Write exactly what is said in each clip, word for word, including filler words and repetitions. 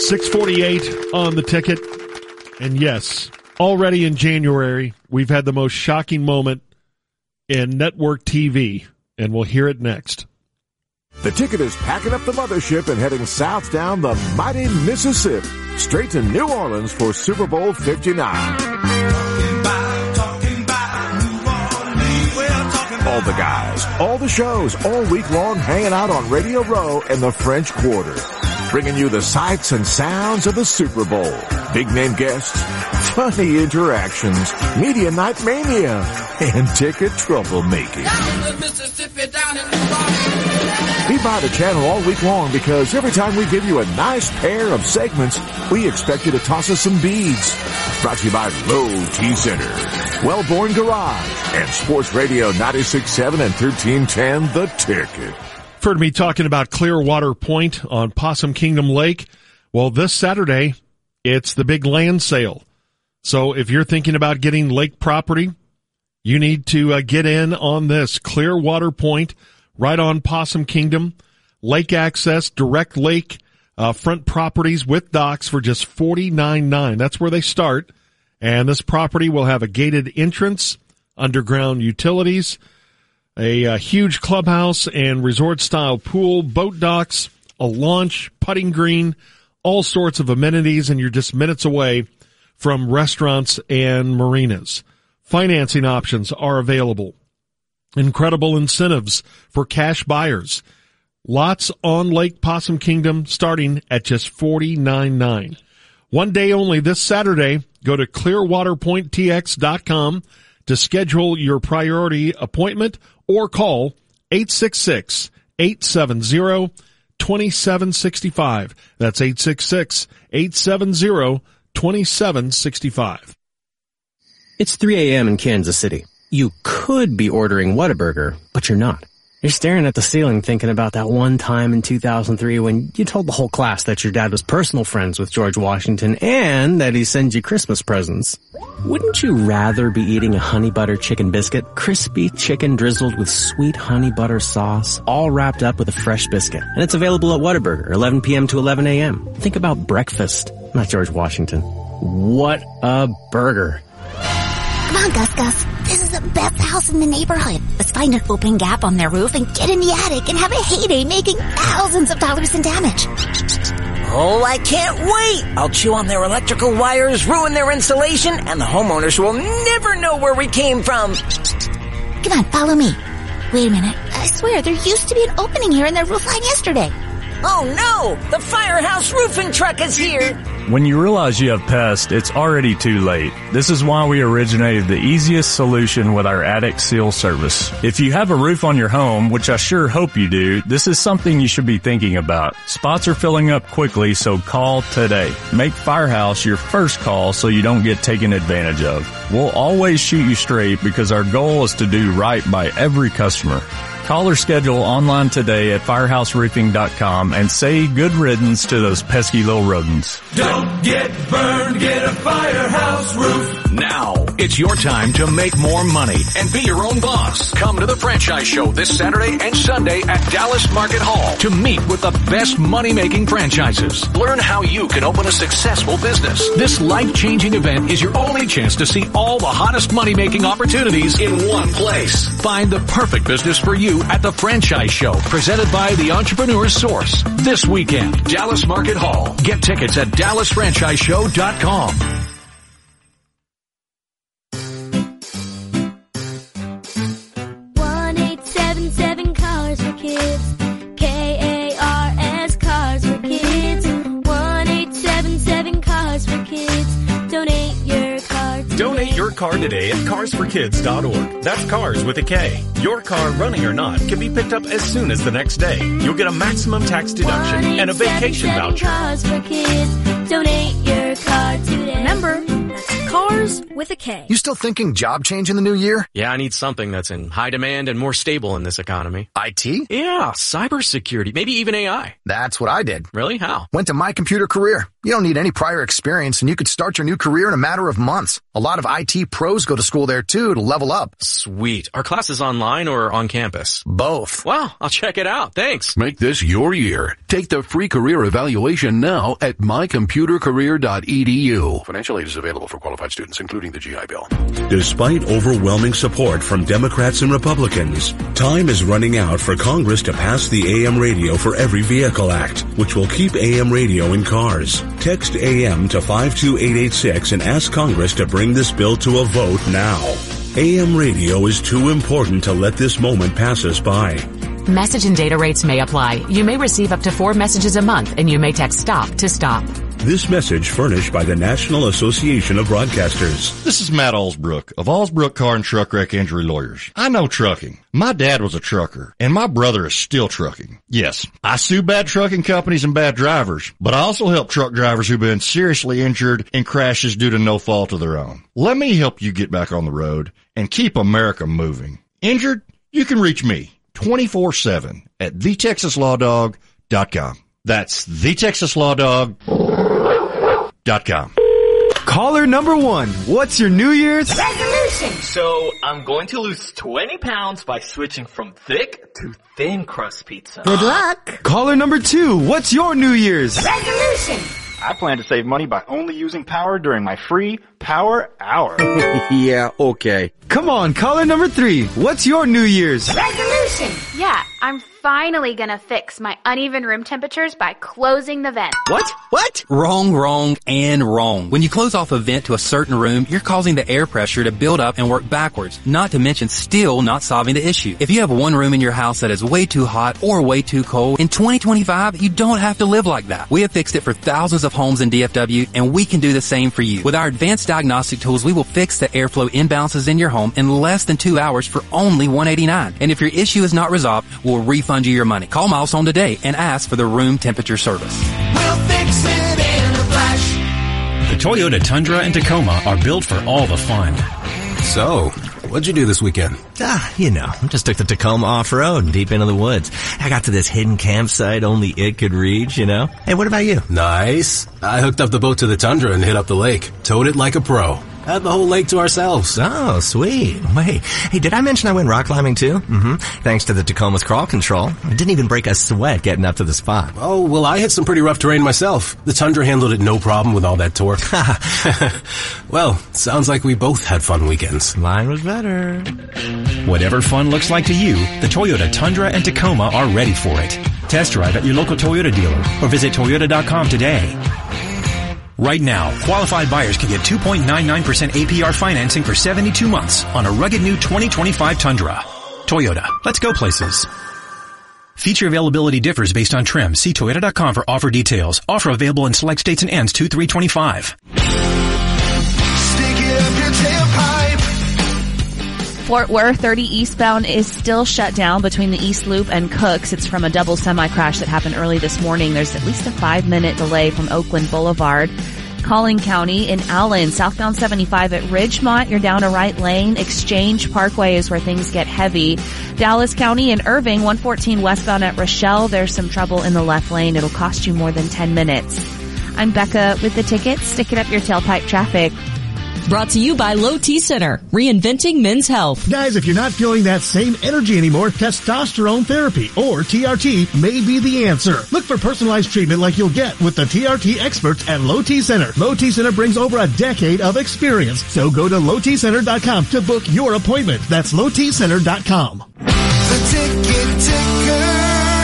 six forty-eight on the ticket. And yes, already in January, we've had the most shocking moment in network T V, and we'll hear it next. The Ticket is packing up the mothership and heading south down the mighty Mississippi, straight to New Orleans for Super Bowl fifty-nine. All the guys, all the shows, all week long hanging out on Radio Row and the French Quarter, bringing you the sights and sounds of the Super Bowl, big name guests, funny interactions, media night mania, and ticket troublemaking. Be by the channel all week long because every time we give you a nice pair of segments, we expect you to toss us some beads. Brought to you by Low T Center, Wellborn Garage, and Sports Radio ninety-six point seven and thirteen ten The Ticket. Heard me talking about Clearwater Point on Possum Kingdom Lake. Well, this Saturday, it's the big land sale. So if you're thinking about getting lake property, you need to uh, get in on this. Clearwater Point, right on Possum Kingdom. Lake access, direct lake, uh, front properties with docks for just forty-nine dollars. That's where they start. And this property will have a gated entrance, underground utilities, a, a huge clubhouse and resort-style pool, boat docks, a launch, putting green, all sorts of amenities, and you're just minutes away from restaurants and marinas. Financing options are available. Incredible incentives for cash buyers. Lots on Lake Possum Kingdom starting at just forty-nine dollars. One day only this Saturday. Go to clearwater point t x dot com to schedule your priority appointment or call eight six six, eight seven zero, two seven six five. That's eight six six, eight seven zero, two seven six five. It's three a.m. in Kansas City. You could be ordering Whataburger, but you're not. You're staring at the ceiling thinking about that one time in two thousand three when you told the whole class that your dad was personal friends with George Washington and that he sends you Christmas presents. Wouldn't you rather be eating a honey butter chicken biscuit, crispy chicken drizzled with sweet honey butter sauce, all wrapped up with a fresh biscuit? And it's available at Whataburger, eleven p.m. to eleven a.m. Think about breakfast, not George Washington. What a burger. Come on, Gus Gus. This is the best house in the neighborhood. Let's find an open gap on their roof and get in the attic and have a heyday making thousands of dollars in damage. Oh, I can't wait! I'll chew on their electrical wires, ruin their insulation, and the homeowners will never know where we came from. Come on, follow me. Wait a minute. I swear, there used to be an opening here in their roof line yesterday. Oh no! The Firehouse roofing truck is here! When you realize you have pests, it's already too late. This is why we originated the easiest solution with our attic seal service. If you have a roof on your home, which I sure hope you do, this is something you should be thinking about. Spots are filling up quickly, so call today. Make Firehouse your first call so you don't get taken advantage of. We'll always shoot you straight because our goal is to do right by every customer. Call or schedule online today at firehouse roofing dot com and say good riddance to those pesky little rodents. Don't get burned, get a Firehouse roof. Now, it's your time to make more money and be your own boss. Come to the Franchise Show this Saturday and Sunday at Dallas Market Hall to meet with the best money-making franchises. Learn how you can open a successful business. This life-changing event is your only chance to see all the hottest money-making opportunities in one place. Find the perfect business for you at the Franchise Show, presented by the Entrepreneur's Source. This weekend, Dallas Market Hall. Get tickets at dallas franchise show dot com. one eight seven seven Cars for Kids. K A R S Cars for Kids. one eight seven seven Cars for Kids. Donate your car today. Donate your car today at cars for kids dot org. That's cars with a K. Your car, running or not, can be picked up as soon as the next day. You'll get a maximum tax deduction and a vacation voucher. Cars for Kids. Donate your car today. Remember, that's cars with a K. You still thinking job change in the new year? Yeah, I need something that's in high demand and more stable in this economy. I T? Yeah, cybersecurity, maybe even A I. That's what I did. Really? How? Went to My Computer Career. You don't need any prior experience, and you could start your new career in a matter of months. A lot of I T pros go to school there, too, to level up. Sweet. Are classes online or on campus? Both. Wow, I'll check it out. Thanks. Make this your year. Take the free career evaluation now at my computer career dot e d u. Financial aid is available for qualified students, including the G I Bill. Despite overwhelming support from Democrats and Republicans, time is running out for Congress to pass the A M Radio for Every Vehicle Act, which will keep A M radio in cars. Text A M to five two eight eight six and ask Congress to bring this bill to a vote now. A M radio is too important to let this moment pass us by. Message and data rates may apply. You may receive up to four messages a month, and you may text STOP to stop. This message furnished by the National Association of Broadcasters. This is Matt Allsbrook of Allsbrook Car and Truck Wreck Injury Lawyers. I know trucking. My dad was a trucker, and my brother is still trucking. Yes, I sue bad trucking companies and bad drivers, but I also help truck drivers who've been seriously injured in crashes due to no fault of their own. Let me help you get back on the road and keep America moving. Injured? You can reach me twenty-four seven at the texas law dog dot com. That's the texas law dog dot com. Caller number one, what's your New Year's resolution? So, I'm going to lose twenty pounds by switching from thick to thin crust pizza. Good luck. Caller number two, what's your New Year's resolution? I plan to save money by only using power during my free power hour. Yeah, okay. Come on, caller number three, what's your New Year's resolution? Yeah, I'm finally gonna fix my uneven room temperatures by closing the vent. What? What? Wrong, wrong, and wrong. When you close off a vent to a certain room, you're causing the air pressure to build up and work backwards, not to mention still not solving the issue. If you have one room in your house that is way too hot or way too cold, in twenty twenty-five, you don't have to live like that. We have fixed it for thousands of homes in D F W, and we can do the same for you. With our advanced diagnostic tools, we will fix the airflow imbalances in your home in less than two hours for only one hundred eighty-nine dollars. And if your issue is not resolved, we'll refund you your money. Call Milestone today and ask for the room temperature service. We'll fix it in a flash. The Toyota Tundra and Tacoma are built for all the fun. So, what'd you do this weekend? Ah, you know, just took the Tacoma off-road deep into the woods. I got to this hidden campsite only it could reach, you know. Hey, what about you? Nice. I hooked up the boat to the Tundra and hit up the lake. Towed it like a pro. Had the whole lake to ourselves. Oh, sweet. Wait, hey, did I mention I went rock climbing too? Mm-hmm. Thanks to the Tacoma's crawl control. I didn't even break a sweat getting up to the spot. Oh, well, I hit some pretty rough terrain myself. The Tundra handled it no problem with all that torque. Well, sounds like we both had fun weekends. Mine was better. Whatever fun looks like to you, the Toyota Tundra and Tacoma are ready for it. Test drive at your local Toyota dealer or visit toyota dot com today. Right now, qualified buyers can get two point nine nine percent A P R financing for seventy-two months on a rugged new twenty twenty-five Tundra. Toyota, let's go places. Feature availability differs based on trim. See toyota dot com for offer details. Offer available in select states and ends two three twenty-five. Stick it up your tailpipe. Fort Worth thirty eastbound is still shut down between the East Loop and Cooks. It's from a double semi-crash that happened early this morning. There's at least a five-minute delay from Oakland Boulevard. Collin County in Allen, southbound seventy-five at Ridgemont, you're down a right lane. Exchange Parkway is where things get heavy. Dallas County in Irving, one fourteen westbound at Rochelle, there's some trouble in the left lane. It'll cost you more than ten minutes. I'm Becca with the tickets. Stick it up your tailpipe traffic. Brought to you by Low T Center, reinventing men's health. Guys, if you're not feeling that same energy anymore, testosterone therapy, or T R T, may be the answer. Look for personalized treatment like you'll get with the T R T experts at Low T Center. Low T Center brings over a decade of experience. So go to low t center dot com to book your appointment. That's low t center dot com. The ticket ticker.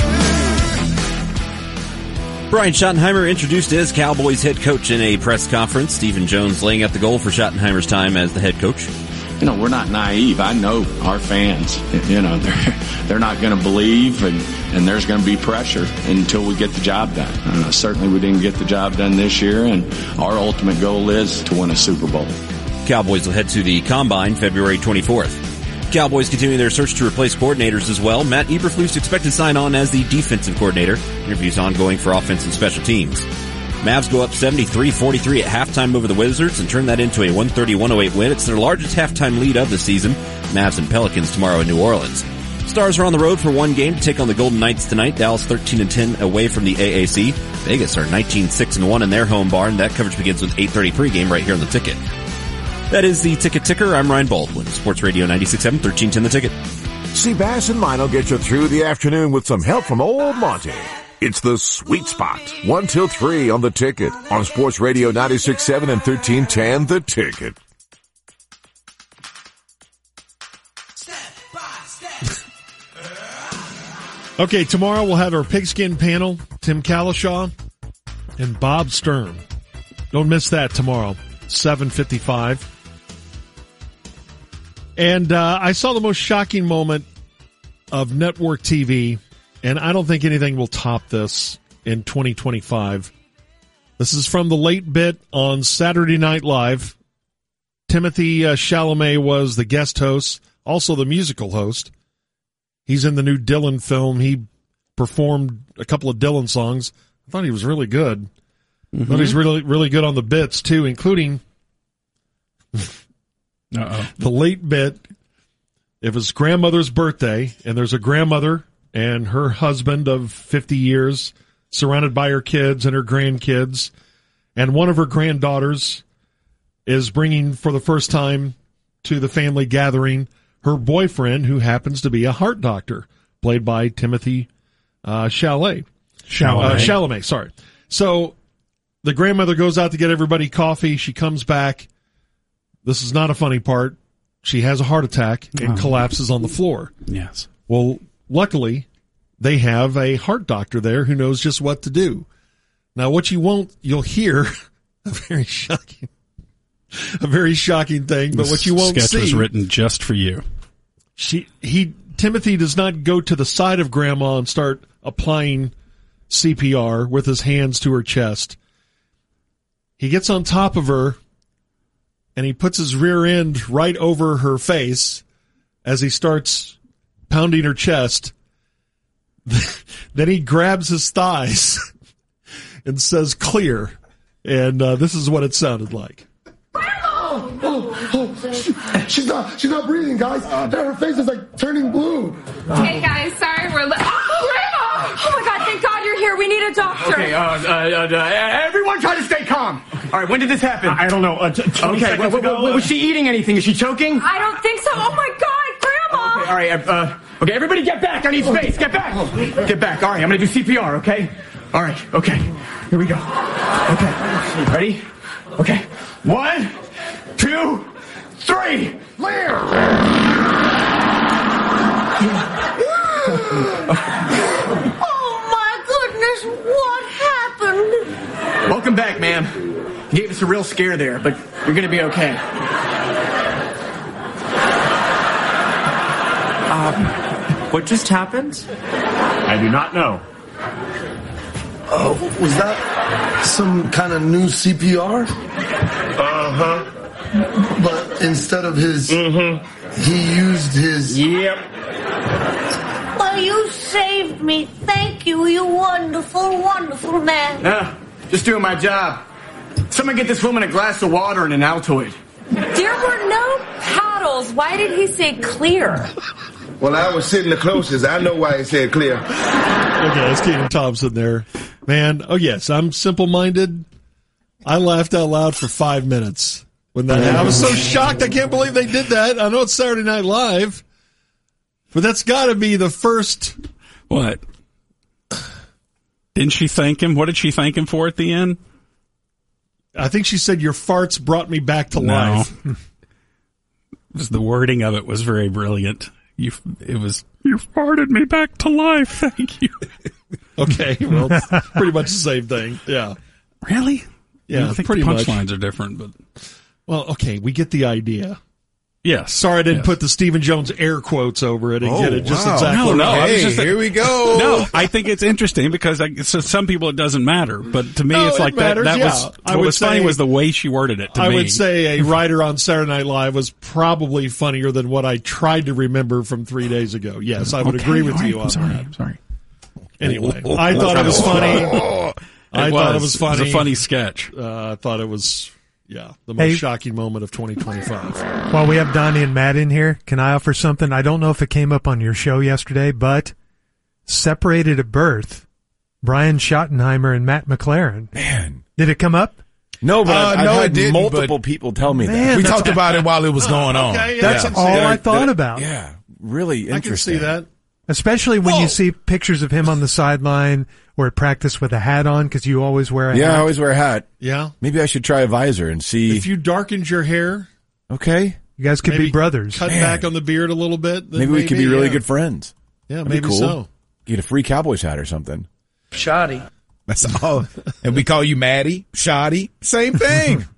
Brian Schottenheimer introduced as Cowboys head coach in a press conference. Stephen Jones laying out the goal for Schottenheimer's time as the head coach. You know, we're not naive. I know our fans, you know, they're, they're not going to believe, and, and there's going to be pressure until we get the job done. Uh, certainly we didn't get the job done this year, and our ultimate goal is to win a Super Bowl. Cowboys will head to the Combine February twenty-fourth. Cowboys continue their search to replace coordinators as well. Matt Eberflus expected to sign on as the defensive coordinator. Interviews ongoing for offense and special teams. Mavs go up seventy-three forty-three at halftime over the Wizards and turn that into a one thirty to one oh eight win. It's their largest halftime lead of the season. Mavs and Pelicans tomorrow in New Orleans. Stars are on the road for one game to take on the Golden Knights tonight. Dallas thirteen and ten away from the A A C. Vegas are nineteen six and one in their home barn. That coverage begins with eight thirty pregame right here on the Ticket. That is the Ticket Ticker. I'm Ryan Baldwin, Sports Radio ninety-six point seven, thirteen ten The Ticket. See, Bass and Mino get you through the afternoon with some help from old Monty. It's the sweet spot, one till three on the Ticket, on Sports Radio ninety-six point seven and thirteen ten The Ticket. Okay, tomorrow we'll have our pigskin panel, Tim Kalishaw and Bob Stern. Don't miss that tomorrow, seven fifty-five. And uh, I saw the most shocking moment of network T V, and I don't think anything will top this in twenty twenty-five. This is from the late bit on Saturday Night Live. Timothy uh, Chalamet was the guest host, also the musical host. He's in the new Dylan film. He performed a couple of Dylan songs. I thought he was really good. Mm-hmm. I thought he's really, really good on the bits, too, including Uh-oh. the late bit. It was grandmother's birthday, and there's a grandmother and her husband of fifty years surrounded by her kids and her grandkids, and one of her granddaughters is bringing for the first time to the family gathering her boyfriend, who happens to be a heart doctor, played by Timothy uh, Chalamet. Chalamet. Uh, Chalamet, sorry. So the grandmother goes out to get everybody coffee. She comes back. This is not a funny part. She has a heart attack and oh. collapses on the floor. Yes. Well, luckily, they have a heart doctor there who knows just what to do. Now, what you won't, you'll hear a very shocking A very shocking thing, but this what you won't sketch see. was written just for you. She, he, Timothy does not go to the side of Grandma and start applying C P R with his hands to her chest. He gets on top of her, and he puts his rear end right over her face as he starts pounding her chest. Then he grabs his thighs and says, "Clear." And uh, this is what it sounded like. Oh, oh, oh. She, she's not, she's not breathing, guys. Her face is like turning blue. Hey guys, sorry we're. Li- oh, Grandma! Oh my God! Thank God you're here. We need a doctor. Okay, uh, uh, uh, everyone, try to stay calm. All right, when did this happen? I, I don't know. Uh, t- okay, w- w- w- was she eating anything? Is she choking? I don't think so. Oh my God, Grandma! Okay, all right. Uh, okay, everybody, get back. I need space. Get back. Get back. All right, I'm gonna do C P R. Okay. All right. Okay. Here we go. Okay. Ready? Okay. One, two, three. Clear. Oh my goodness! What happened? Welcome back, ma'am. You gave us a real scare there, but you're gonna be okay. Uh, what just happened? I do not know. Oh, was that some kind of new C P R? Uh-huh. But instead of his, mm-hmm. he used his... Yep. Well, you saved me. Thank you, you wonderful, wonderful man. Yeah, just doing my job. Someone get this woman a glass of water and an Altoid. There were no paddles. Why did he say clear? Well, I was sitting the closest. I know why he said clear. Okay, that's Keaton Thompson there. Man, oh yes, I'm simple-minded. I laughed out loud for five minutes when that happened. I was so shocked. I can't believe they did that. I know it's Saturday Night Live, but that's got to be the first. What? Didn't she thank him? What did she thank him for at the end? I think she said, "Your farts brought me back to no. life." It was the wording of it was very brilliant. You, it was, "You farted me back to life. Thank you." Okay, well, it's pretty much the same thing. Yeah. Really? Yeah, I think pretty the much. punchlines are different, but well, okay, we get the idea. Yes. Sorry, I didn't yes. put the Stephen Jones air quotes over it and oh, get it just wow. exactly no, no, right. I was Hey, just here we go. No, I think it's interesting because I, so some people it doesn't matter, but to me No, it's it like matters, that. That yeah. was I what would was funny say- was the way she worded it. To I me, would say a writer on Saturday Night Live was probably funnier than what I tried to remember from three days ago. Yes, I would okay, agree with right, you on I'm sorry, that. I'm sorry. Anyway, I thought it was funny. I It thought it was. was funny. It was a funny sketch. Uh, I thought it was, yeah, the most Hey. shocking moment of twenty twenty-five. While we have Donnie and Matt in here, can I offer something? I don't know if it came up on your show yesterday, but separated at birth, Brian Schottenheimer and Matt McLaren. Man. Did it come up? No, but Uh, I've, I've no, it had didn't, multiple but- people tell me Man, that. We We talked talked about about it while it was going on. Okay, yeah, That's I can see all that. I thought about. Yeah, really I can see interesting. that. Especially when you see pictures of him on the sideline or at practice with a hat on, because you always wear a Yeah, hat. I always wear a hat. Yeah. Maybe I should try a visor and see. If you darkened your hair, okay. You guys could maybe be brothers. cut back on the beard a little bit. then Maybe we could be really yeah. good friends. Yeah, That'd be maybe cool. so. Get a free Cowboys hat or something. Shoddy. That's all. And we call you Maddie, Shoddy, same thing.